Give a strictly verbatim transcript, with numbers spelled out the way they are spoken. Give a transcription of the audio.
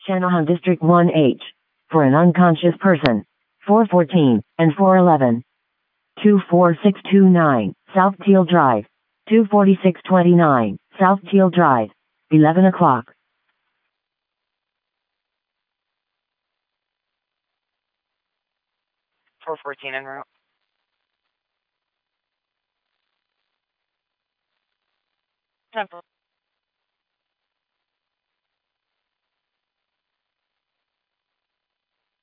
Shanahan District one H. For an unconscious person. four fourteen and four eleven. two four six two nine, South Teal Drive. two forty-six twenty-nine, South Teal Drive. eleven o'clock. four fourteen en route. ten